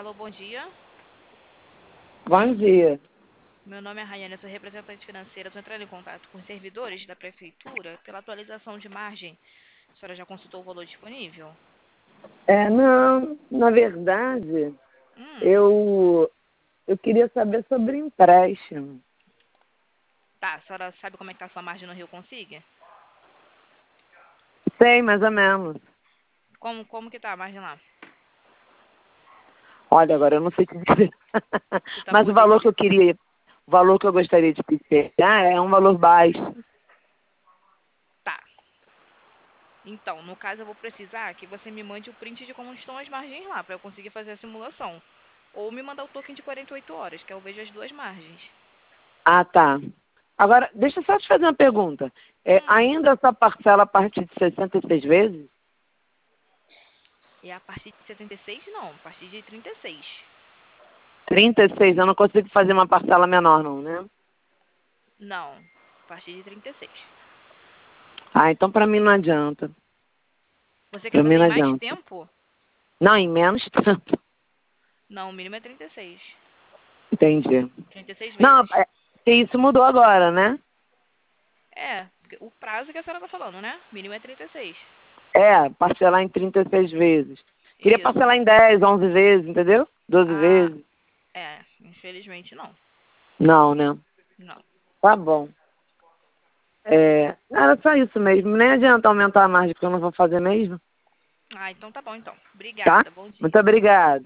Alô, bom dia. Bom dia. Meu nome é Rayane, eu sou representante financeira. Estou entrando em contato com os servidores da prefeitura pela atualização de margem. A senhora já consultou o valor disponível? Não, na verdade, Hum, eu queria saber sobre empréstimo. tá. A senhora sabe como é que tá a sua margem no Rio Consiga? Sei, mais ou menos. Como que tá a margem lá? Olha, agora eu não sei te dizer. Se tá Mas por dentro. o valor que eu gostaria de pegar é um valor baixo. Tá. Então, no caso, eu vou precisar que você me mande o print de como estão as margens lá, para eu conseguir fazer a simulação. Ou me mandar o token de 48 horas, que eu vejo as duas margens. Ah, tá. Agora, deixa eu só te fazer uma pergunta. Hum, Ainda essa parcela a partir de 66 vezes? e a partir de 76, não. A partir de 36. 36, eu não consigo fazer uma parcela menor, não, né? Não. A partir de 36. Ah, então pra mim não adianta. Você quer Pra mim fazer em não mais adianta. tempo? Não, em menos tempo. Não, o mínimo é 36. Entendi. 36 Não, vezes. isso mudou agora, né? É, porque o prazo que a senhora tá falando, né? Mínimo é 36. Parcelar em 36 vezes. Queria Isso. parcelar em 10, 11 vezes, entendeu? 12 Ah, vezes. infelizmente não. Não, né? Não. Tá bom. Era só isso mesmo. Nem adianta aumentar a margem, porque eu não vou fazer mesmo. Ah, então tá bom então. Tá? Obrigada. Bom Muito dia. obrigada.